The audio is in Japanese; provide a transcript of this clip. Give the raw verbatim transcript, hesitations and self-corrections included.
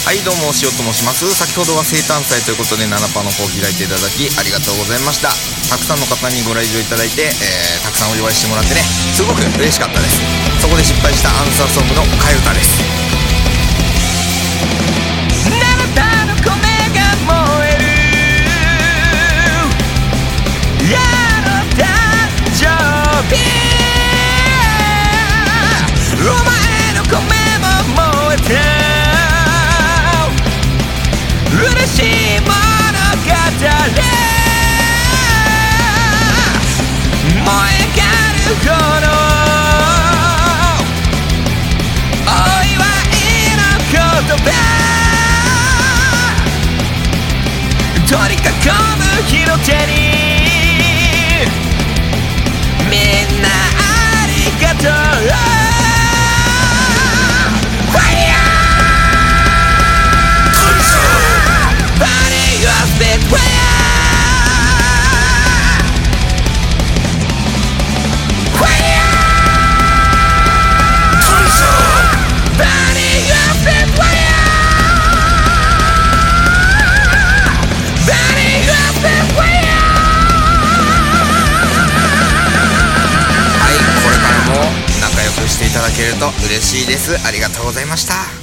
はい、どうもしおと申します。先ほどは生誕祭ということでナナパの方を開いていただきありがとうございました。たくさんの方にご来場いただいて、えー、たくさんお祝いしてもらってね、すごく嬉しかったです。そこで失敗したアンサーソングの替え歌です。 取り囲む日の手にみんなありがとう Fire! Burning your spit fire! Fire! Burning your spit fire! していただけると嬉しいです。ありがとうございました。